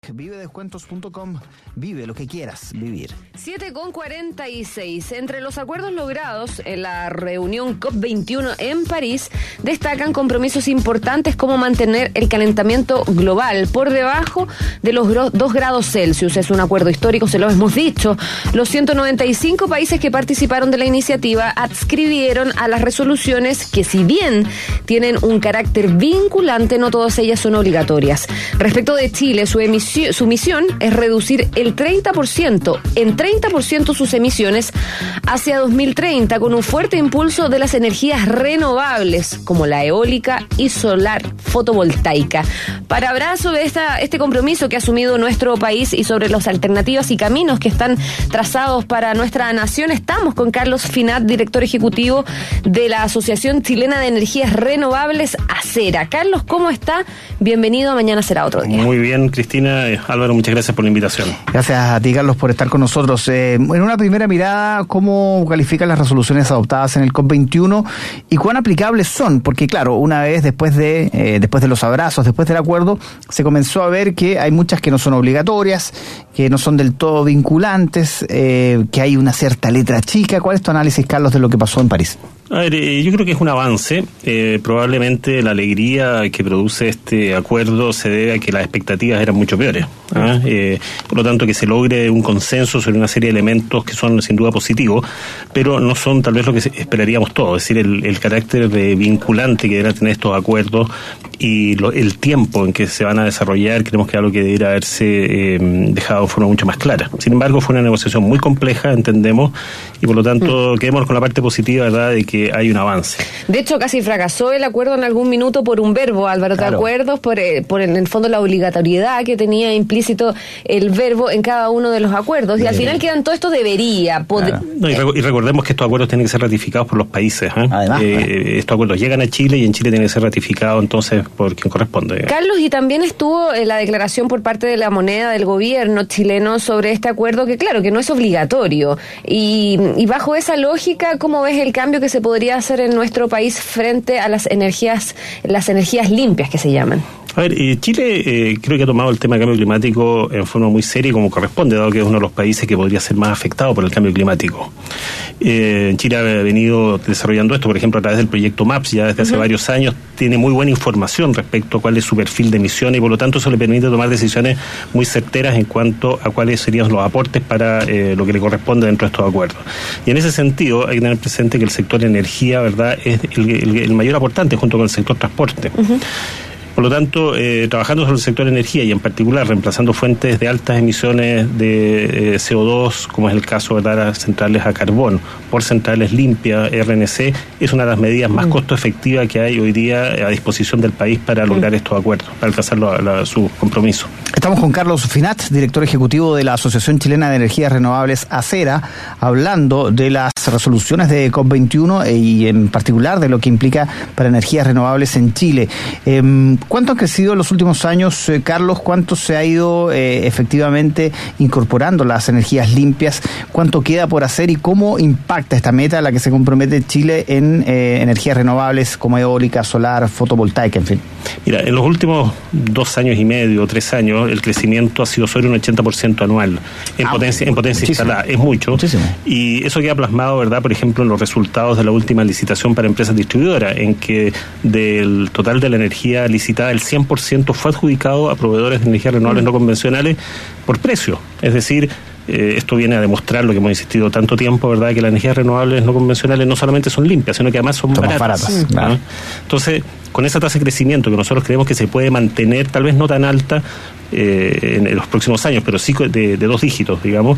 Vivedescuentos.com, vive lo que quieras vivir. 7:46. Entre los acuerdos logrados en la reunión COP21 en París, destacan compromisos importantes como mantener el calentamiento global por debajo de los 2 grados Celsius. Es un acuerdo histórico, se lo hemos dicho. Los 195 países que participaron de la iniciativa adscribieron a las resoluciones que, si bien tienen un carácter vinculante, no todas ellas son obligatorias. Respecto de Chile, su misión es reducir el 30% sus emisiones hacia 2030 con un fuerte impulso de las energías renovables como la eólica y solar fotovoltaica. Para hablar sobre este compromiso que ha asumido nuestro país y sobre las alternativas y caminos que están trazados para nuestra nación, estamos con Carlos Finat, director ejecutivo de la Asociación Chilena de Energías Renovables, ACERA. Carlos, ¿cómo está? Bienvenido a Mañana Será Otro Día. Muy bien, Cristina. Álvaro, muchas gracias por la invitación. Gracias a ti, Carlos, por estar con nosotros. En una primera mirada, ¿cómo califican las resoluciones adoptadas en el COP21 y cuán aplicables son? Porque, claro, una vez después de los abrazos, después del acuerdo, se comenzó a ver que hay muchas que no son obligatorias, que no son del todo vinculantes, que hay una cierta letra chica. ¿Cuál es tu análisis, Carlos, de lo que pasó en París? A ver, yo creo que es un avance. Probablemente la alegría que produce este acuerdo se debe a que las expectativas eran mucho peores. Por lo tanto, que se logre un consenso sobre una serie de elementos que son sin duda positivos, pero no son tal vez lo que esperaríamos todos. Es decir, el carácter vinculante que deberán tener estos acuerdos y el tiempo en que se van a desarrollar, creemos que es algo que debería haberse dejado de forma mucho más clara. Sin embargo, fue una negociación muy compleja, entendemos, y por lo tanto quedémonos con la parte positiva, ¿verdad?, de que hay un avance. De hecho, casi fracasó el acuerdo en algún minuto por un verbo, Álvaro, ¿te acuerdas? Por en el fondo la obligatoriedad que tenía implícito el verbo en cada uno de los acuerdos, y al final quedan todo esto debería, poder... No, y recordemos que estos acuerdos tienen que ser ratificados por los países. Además, estos acuerdos llegan a Chile y en Chile tienen que ser ratificados entonces por quien corresponde. Carlos, y también estuvo la declaración por parte de la moneda del gobierno chileno sobre este acuerdo, que claro, que no es obligatorio, y bajo esa lógica, ¿cómo ves el cambio que se podría hacer en nuestro país frente a las energías limpias que se llaman? A ver, Chile creo que ha tomado el tema del cambio climático en forma muy seria y como corresponde, dado que es uno de los países que podría ser más afectado por el cambio climático. Chile ha venido desarrollando esto, por ejemplo, a través del proyecto MAPS, ya desde hace varios años, tiene muy buena información respecto a cuál es su perfil de emisiones y por lo tanto eso le permite tomar decisiones muy certeras en cuanto a cuáles serían los aportes para lo que le corresponde dentro de estos acuerdos. Y en ese sentido hay que tener presente que el sector energía, ¿verdad?, es el mayor aportante junto con el sector transporte. Por lo tanto, trabajando sobre el sector energía y en particular reemplazando fuentes de altas emisiones de CO2, como es el caso de las centrales a carbón, por centrales limpias, RNC, es una de las medidas más costo efectivas que hay hoy día a disposición del país para lograr estos acuerdos, para alcanzar sus compromisos. Estamos con Carlos Finat, director ejecutivo de la Asociación Chilena de Energías Renovables, ACERA, hablando de las resoluciones de COP21 y en particular de lo que implica para energías renovables en Chile. ¿Cuánto han crecido en los últimos años, Carlos? ¿Cuánto se ha ido efectivamente incorporando las energías limpias? ¿Cuánto queda por hacer y cómo impacta esta meta a la que se compromete Chile en energías renovables como eólica, solar, fotovoltaica, en fin? Mira, en los últimos 2 años y medio, 3 años, el crecimiento ha sido sobre un 80% anual en potencia instalada. Es mucho. Muchísimo. Y eso queda plasmado, ¿verdad?, por ejemplo, en los resultados de la última licitación para empresas distribuidoras, en que del total de la energía licitada, el 100% fue adjudicado a proveedores de energías renovables no convencionales por precio. Es decir, esto viene a demostrar lo que hemos insistido tanto tiempo, ¿verdad?, que las energías renovables no convencionales no solamente son limpias, sino que además son baratas. Claro. Entonces, con esa tasa de crecimiento que nosotros creemos que se puede mantener, tal vez no tan alta en los próximos años, pero sí de 2 dígitos, digamos,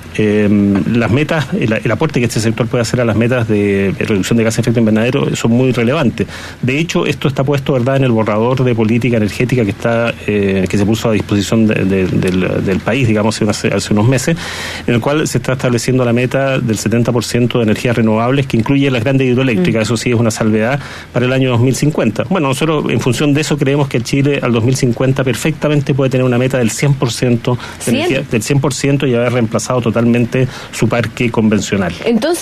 las metas, el aporte que este sector puede hacer a las metas de reducción de gases de efecto invernadero son muy relevantes. De hecho, esto está puesto, ¿verdad?, en el borrador de política energética que se puso a disposición del país, digamos, hace unos meses, en el cual se está estableciendo la meta del 70% de energías renovables, que incluye las grandes hidroeléctricas. Eso sí es una salvedad para el año 2050. Bueno, nosotros en función de eso creemos que Chile al 2050 perfectamente puede tener una meta del 100% de energía, del 100% y haber reemplazado totalmente su parque convencional. Entonces,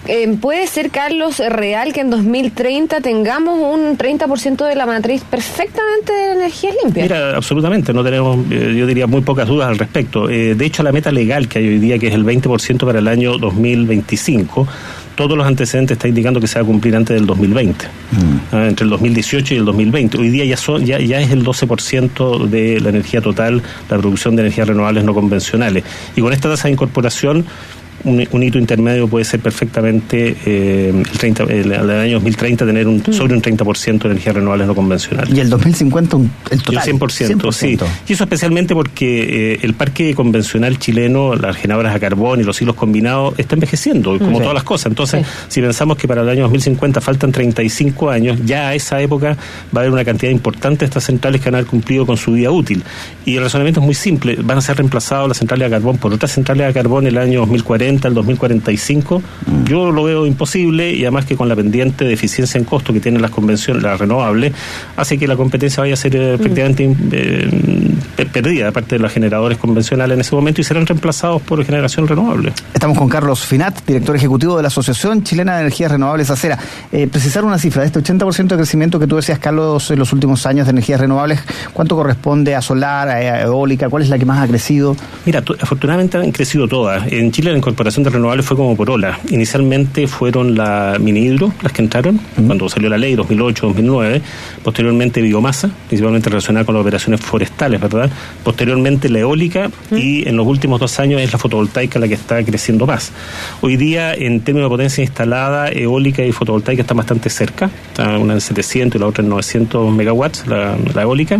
¿Puede ser, Carlos, real que en 2030 tengamos un 30% de la matriz perfectamente de energías limpias? Mira, absolutamente, no tenemos, yo diría, muy pocas dudas al respecto. De hecho, la meta legal que hay hoy día, que es el 20% para el año 2025, todos los antecedentes están indicando que se va a cumplir antes del 2020, entre el 2018 y el 2020. Hoy día ya es el 12% de la energía total, la producción de energías renovables no convencionales. Y con esta tasa de incorporación, un hito intermedio puede ser perfectamente el año 2030 tener sobre un 30% de energías renovables no convencionales. ¿Y el 2050 el total? Y el 100%, sí. Y eso especialmente porque el parque convencional chileno, las generadoras a carbón y los ciclos combinados, está envejeciendo, como todas las cosas. Entonces, si pensamos que para el año 2050 faltan 35 años, ya a esa época va a haber una cantidad importante de estas centrales que van a haber cumplido con su vida útil. Y el razonamiento es muy simple, van a ser reemplazados las centrales a carbón por otras centrales a carbón en el año 2040, el 2045, yo lo veo imposible, y además que con la pendiente de eficiencia en costo que tienen las convenciones, las renovables, hace que la competencia vaya a ser efectivamente perdida de parte de los generadores convencionales en ese momento, y serán reemplazados por generación renovable. Estamos con Carlos Finat, director ejecutivo de la Asociación Chilena de Energías Renovables, ACERA. Precisar una cifra, de este 80% de crecimiento que tú decías, Carlos, en los últimos años de energías renovables, ¿cuánto corresponde a solar, a eólica? ¿Cuál es la que más ha crecido? Mira, afortunadamente han crecido todas. En Chile la incorporación de renovables fue como por ola. Inicialmente fueron la mini hidro las que entraron, cuando salió la ley 2008-2009, posteriormente biomasa, principalmente relacionada con las operaciones forestales, ¿verdad? Posteriormente la eólica, y en los últimos 2 años es la fotovoltaica la que está creciendo más. Hoy día, en términos de potencia instalada, eólica y fotovoltaica están bastante cerca, está una en 700 y la otra en 900 megawatts, la eólica.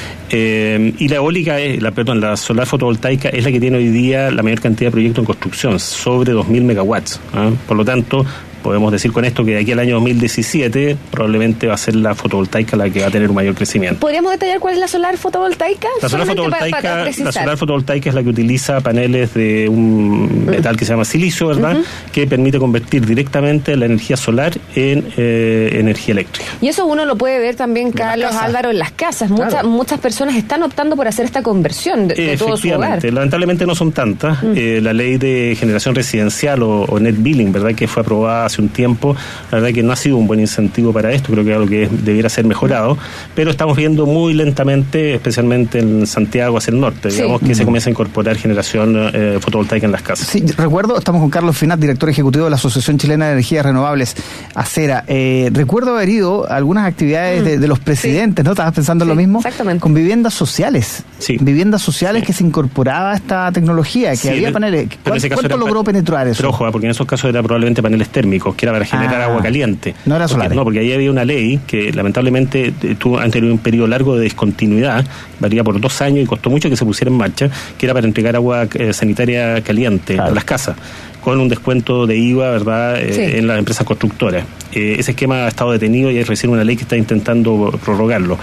Y la eólica, la solar fotovoltaica es la que tiene hoy día la mayor cantidad de proyectos en construcción, sobre 2.000 megawatts. Por lo tanto, podemos decir con esto que de aquí al año 2017 probablemente va a ser la fotovoltaica la que va a tener un mayor crecimiento. ¿Podríamos detallar cuál es la solar fotovoltaica? La solar fotovoltaica es la que utiliza paneles de un metal que se llama silicio, ¿verdad? Que permite convertir directamente la energía solar en energía eléctrica. Y eso uno lo puede ver también, Carlos, Álvaro, en las casas. Muchas personas están optando por hacer esta conversión de todo su hogar. Lamentablemente no son tantas. La ley de generación residencial o net billing, ¿verdad?, que fue aprobada hace un tiempo, la verdad que no ha sido un buen incentivo para esto, creo que es algo que debiera ser mejorado, pero estamos viendo muy lentamente, especialmente en Santiago hacia el norte, digamos, que se comienza a incorporar generación fotovoltaica en las casas. Sí, recuerdo, estamos con Carlos Finat, director ejecutivo de la Asociación Chilena de Energías Renovables, ACERA. Recuerdo haber ido a algunas actividades de los presidentes, ¿no? ¿Estabas pensando en lo mismo? Exactamente. Con viviendas sociales. Sí. Viviendas sociales que se incorporaba a esta tecnología, que había paneles. ¿Cuánto logró penetrar eso? Pero ojo, porque en esos casos era probablemente paneles térmicos, que era para generar agua caliente. No era solar. No, porque ahí había una ley que lamentablemente han tenido un periodo largo de discontinuidad, varía por 2 años y costó mucho que se pusiera en marcha, que era para entregar agua sanitaria caliente a las casas, con un descuento de IVA, ¿verdad?, en las empresas constructoras. Ese esquema ha estado detenido y hay recién una ley que está intentando prorrogarlo.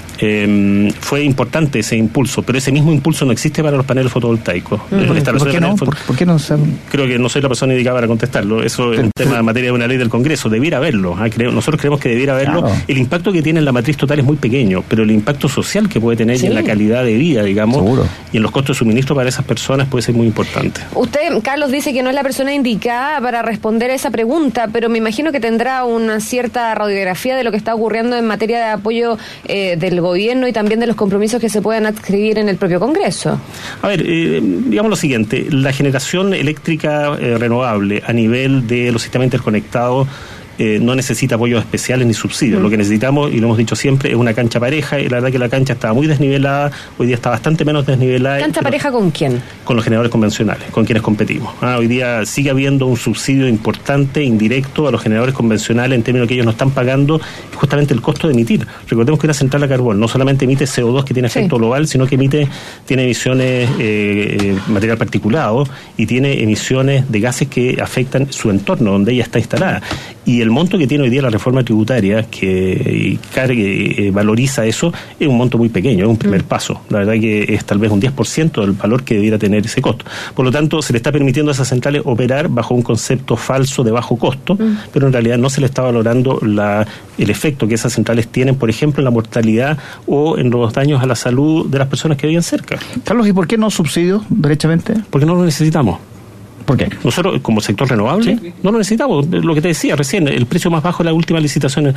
Fue importante ese impulso, pero ese mismo impulso no existe para los paneles fotovoltaicos. ¿Por qué no? ¿Por qué no? Creo que no soy la persona indicada para contestarlo. Eso es un tema de materia de una ley del Congreso. Debiera haberlo. Nosotros creemos que debiera haberlo. Claro. El impacto que tiene en la matriz total es muy pequeño, pero el impacto social que puede tener en la calidad de vida, digamos, seguro, y en los costos de suministro para esas personas puede ser muy importante. Usted, Carlos, dice que no es la persona indicada para responder a esa pregunta, pero me imagino que tendrá una cierta radiografía de lo que está ocurriendo en materia de apoyo del gobierno y también de los compromisos que se puedan adquirir en el propio Congreso. A ver, digamos lo siguiente, la generación eléctrica renovable a nivel de los sistemas interconectados no necesita apoyos especiales ni subsidios. Lo que necesitamos, y lo hemos dicho siempre, es una cancha pareja, y la verdad que la cancha estaba muy desnivelada, hoy día está bastante menos desnivelada. ¿Cancha pareja con quién? Con los generadores convencionales, con quienes competimos. Hoy día sigue habiendo un subsidio importante, indirecto, a los generadores convencionales, en términos que ellos no están pagando justamente el costo de emitir. Recordemos que una central a carbón no solamente emite CO2, que tiene efecto global, sino que tiene emisiones material particulado, y tiene emisiones de gases que afectan su entorno, donde ella está instalada. Y el monto que tiene hoy día la reforma tributaria que valoriza eso es un monto muy pequeño, es un primer paso. La verdad que es tal vez un 10% del valor que debiera tener ese costo. Por lo tanto, se le está permitiendo a esas centrales operar bajo un concepto falso de bajo costo, pero en realidad no se le está valorando el efecto que esas centrales tienen, por ejemplo, en la mortalidad o en los daños a la salud de las personas que viven cerca. Carlos, ¿y por qué no subsidio, derechamente? Porque no lo necesitamos. ¿Por qué? Nosotros, como sector renovable, no lo necesitamos. Lo que te decía recién, el precio más bajo de la última licitación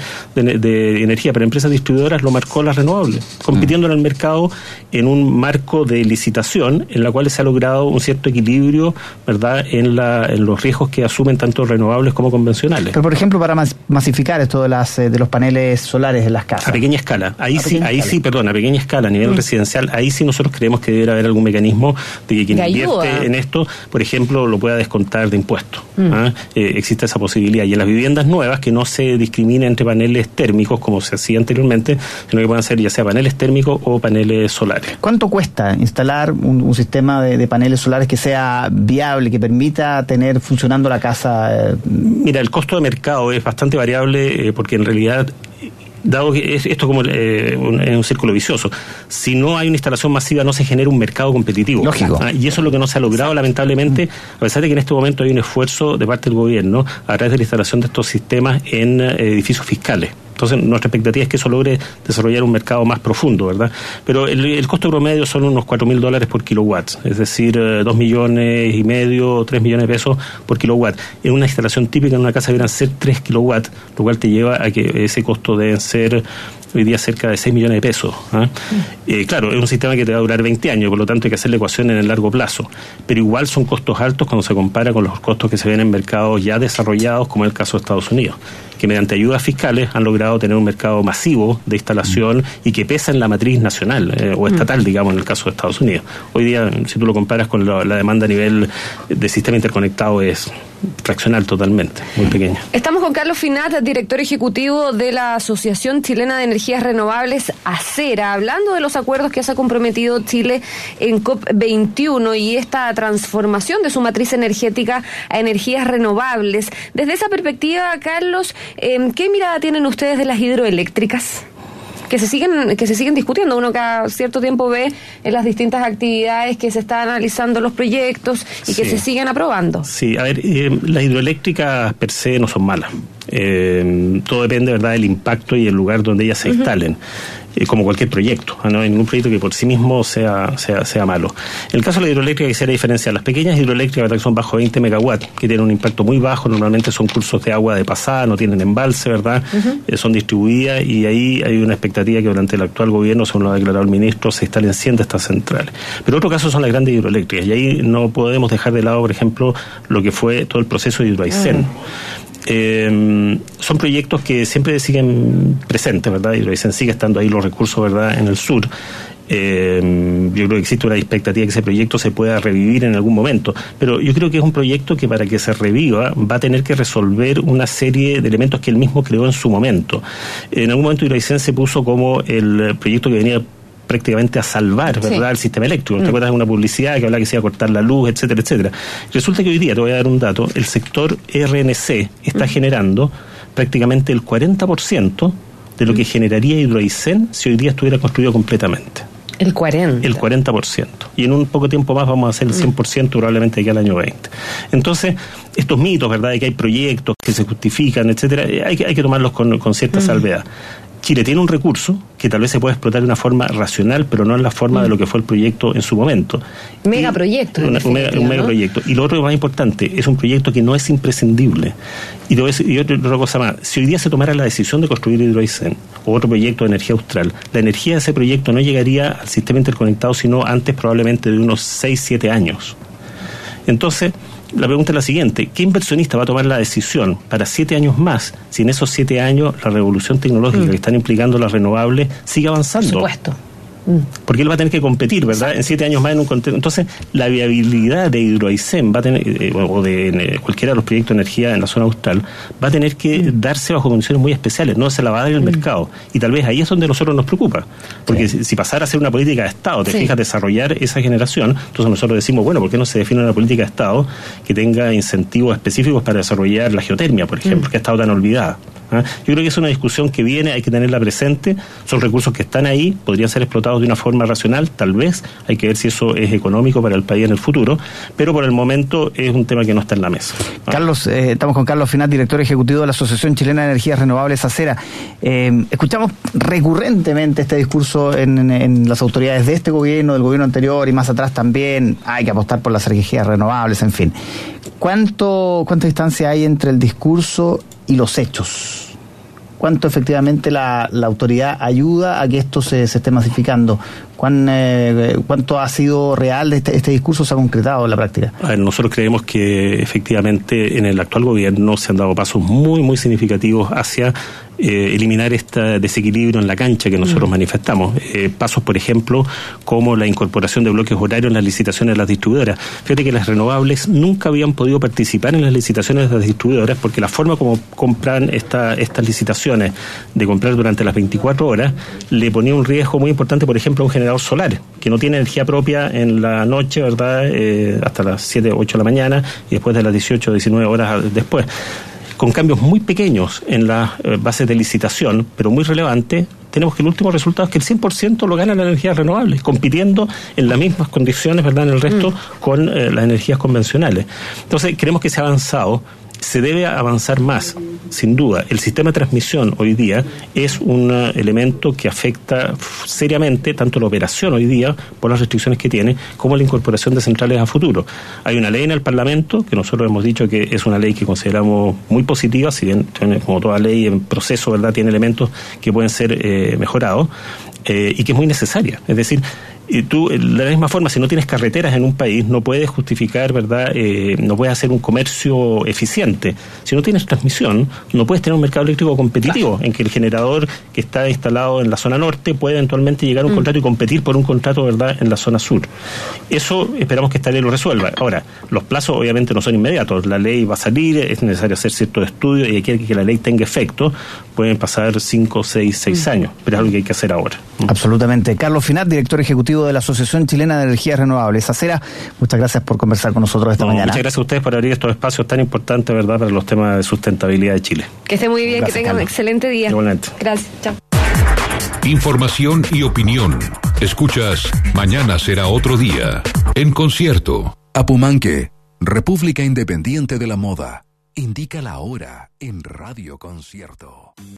de energía para empresas distribuidoras lo marcó las renovables, compitiendo en el mercado en un marco de licitación en la cual se ha logrado un cierto equilibrio, ¿verdad?, en los riesgos que asumen tanto renovables como convencionales. Pero, por ejemplo, para masificar esto de los paneles solares en las casas. A pequeña escala. Ahí sí, a pequeña escala, a nivel residencial, ahí sí nosotros creemos que debería haber algún mecanismo de que quien invierte en esto, por ejemplo, lo pueda descontar de impuestos. Existe esa posibilidad. Y en las viviendas nuevas, que no se discrimine entre paneles térmicos, como se hacía anteriormente, sino que puedan ser ya sea paneles térmicos o paneles solares. ¿Cuánto cuesta instalar un sistema de paneles solares que sea viable, que permita tener funcionando la casa? Mira, el costo de mercado es bastante variable porque en realidad, dado que esto como es un círculo vicioso, si no hay una instalación masiva no se genera un mercado competitivo. Lógico. Y eso es lo que no se ha logrado, lamentablemente, a pesar de que en este momento hay un esfuerzo de parte del gobierno a través de la instalación de estos sistemas en edificios fiscales. Entonces, nuestra expectativa es que eso logre desarrollar un mercado más profundo, ¿verdad? Pero el costo promedio son unos $4.000 por kilowatt, es decir, 2,5 millones, 3 millones de pesos por kilowatt. En una instalación típica en una casa deberán ser 3 kilowatts, lo cual te lleva a que ese costo deben ser hoy día cerca de 6 millones de pesos. Claro, es un sistema que te va a durar 20 años, por lo tanto hay que hacer la ecuación en el largo plazo. Pero igual son costos altos cuando se compara con los costos que se ven en mercados ya desarrollados, como es el caso de Estados Unidos, que mediante ayudas fiscales han logrado tener un mercado masivo de instalación y que pesa en la matriz nacional o estatal, digamos, en el caso de Estados Unidos. Hoy día, si tú lo comparas con la demanda a nivel de sistema interconectado, es fraccional totalmente, muy pequeña. Estamos con Carlos Finat, director ejecutivo de la Asociación Chilena de Energías Renovables, ACERA, hablando de los acuerdos que se ha comprometido Chile en COP21 y esta transformación de su matriz energética a energías renovables. Desde esa perspectiva, Carlos, ¿qué mirada tienen ustedes de las hidroeléctricas? Que se siguen discutiendo. Uno cada cierto tiempo ve en las distintas actividades que se están analizando los proyectos y que se siguen aprobando. Sí, a ver, las hidroeléctricas per se no son malas. Todo depende, ¿verdad?, del impacto y el lugar donde ellas se instalen. Como cualquier proyecto, no hay ningún proyecto que por sí mismo sea malo. En el caso de la hidroeléctrica quisiera diferenciar las pequeñas hidroeléctricas, ¿verdad?, que son bajo 20 megawatts, que tienen un impacto muy bajo, normalmente son cursos de agua de pasada, no tienen embalse, ¿verdad? Son distribuidas y ahí hay una expectativa que durante el actual gobierno, según lo ha declarado el ministro, se instalen 100 de estas centrales. Pero otro caso son las grandes hidroeléctricas y ahí no podemos dejar de lado, por ejemplo, lo que fue todo el proceso de Hidroaicén. Son proyectos que siempre siguen presentes, ¿verdad? Hidroaicén sigue estando ahí los recursos, ¿verdad?, en el sur. Yo creo que existe una expectativa de que ese proyecto se pueda revivir en algún momento, pero yo creo que es un proyecto que para que se reviva va a tener que resolver una serie de elementos que él mismo creó en su momento. En algún momento Hidroaicén se puso como el proyecto que venía prácticamente a salvar, ¿verdad?, el sistema eléctrico. ¿Te acuerdas de una publicidad que hablaba que se iba a cortar la luz, etcétera, etcétera? Resulta que hoy día, te voy a dar un dato, el sector RNC está generando prácticamente el 40% de lo que generaría Hidroaicén si hoy día estuviera construido completamente. El 40%. El 40%. Y en un poco tiempo más vamos a hacer el 100% probablemente aquí al año 20. Entonces, estos mitos, ¿verdad?, de que hay proyectos que se justifican, etcétera, hay que tomarlos con cierta salvedad. Chile tiene un recurso que tal vez se puede explotar de una forma racional, pero no en la forma de lo que fue el proyecto en su momento. Megaproyecto. Un megaproyecto. Y lo otro más importante, es un proyecto que no es imprescindible. Y otra cosa más, si hoy día se tomara la decisión de construir Hidroaicén o otro proyecto de energía austral, la energía de ese proyecto no llegaría al sistema interconectado sino antes probablemente de unos 6-7 años. Entonces, la pregunta es la siguiente: ¿qué inversionista va a tomar la decisión para 7 años más si en esos 7 años la revolución tecnológica que están implicando las renovables sigue avanzando? Por supuesto. Porque él va a tener que competir, ¿verdad?, en 7 años más en un contexto. Entonces, la viabilidad de Hidroaicén va a tener, o de cualquiera de los proyectos de energía en la zona austral, va a tener que darse bajo condiciones muy especiales, no se la va a dar en el mercado. Y tal vez ahí es donde a nosotros nos preocupa. Porque si pasara a ser una política de Estado, te fijas, desarrollar esa generación, entonces nosotros decimos, bueno, ¿por qué no se define una política de Estado que tenga incentivos específicos para desarrollar la geotermia, por ejemplo, que ha estado tan olvidada? Yo creo que es una discusión que viene, hay que tenerla presente, son recursos que están ahí, podrían ser explotados de una forma racional, tal vez, hay que ver si eso es económico para el país en el futuro, pero por el momento es un tema que no está en la mesa. Carlos, estamos con Carlos Finat, director ejecutivo de la Asociación Chilena de Energías Renovables, ACERA. Escuchamos recurrentemente este discurso en las autoridades de este gobierno, del gobierno anterior y más atrás también, hay que apostar por las energías renovables, en fin. ¿Cuánta distancia hay entre el discurso y los hechos? ¿Cuánto efectivamente la autoridad ayuda a que esto se esté masificando? ¿Cuánto ha sido real este discurso, se ha concretado en la práctica? A ver, nosotros creemos que efectivamente en el actual gobierno se han dado pasos muy, muy significativos hacia eliminar este desequilibrio en la cancha que nosotros manifestamos. Pasos, por ejemplo, como la incorporación de bloques horarios en las licitaciones de las distribuidoras. Fíjate que las renovables nunca habían podido participar en las licitaciones de las distribuidoras porque la forma como compran estas licitaciones de comprar durante las 24 horas le ponía un riesgo muy importante, por ejemplo, a un generador solar que no tiene energía propia en la noche, ¿verdad? Hasta las 7, 8 de la mañana y después de las 18 o 19 horas después. Con cambios muy pequeños en las bases de licitación, pero muy relevantes, tenemos que el último resultado es que el 100% lo gana la energía renovable, compitiendo en las mismas condiciones, ¿verdad?, en el resto con las energías convencionales. Entonces, creemos que se ha avanzado. Se debe avanzar más, sin duda. El sistema de transmisión hoy día es un elemento que afecta seriamente tanto la operación hoy día, por las restricciones que tiene, como la incorporación de centrales a futuro. Hay una ley en el Parlamento, que nosotros hemos dicho que es una ley que consideramos muy positiva, si bien, como toda ley en proceso, ¿verdad?, tiene elementos que pueden ser mejorados, y que es muy necesaria. Es decir, tú, de la misma forma, si no tienes carreteras en un país, no puedes justificar, ¿verdad? No puedes hacer un comercio eficiente. Si no tienes transmisión, no puedes tener un mercado eléctrico competitivo, en que el generador que está instalado en la zona norte puede eventualmente llegar a un contrato y competir por un contrato, ¿verdad?, en la zona sur. Eso esperamos que esta ley lo resuelva. Ahora, los plazos obviamente no son inmediatos. La ley va a salir, es necesario hacer ciertos estudios y aquí que la ley tenga efecto, pueden pasar 5, 6 años, pero es algo que hay que hacer ahora. Absolutamente. Carlos Finat, director ejecutivo de la Asociación Chilena de Energías Renovables, ACERA, muchas gracias por conversar con nosotros esta mañana. Muchas gracias a ustedes por abrir estos espacios tan importantes, ¿verdad?, para los temas de sustentabilidad de Chile. Que esté muy bien, gracias, que tengan un excelente día. Igualmente. Gracias, chao. Información y opinión. Escuchas Mañana será otro día. En Concierto. Apumanque, República Independiente de la Moda. Indica la hora en Radio Concierto.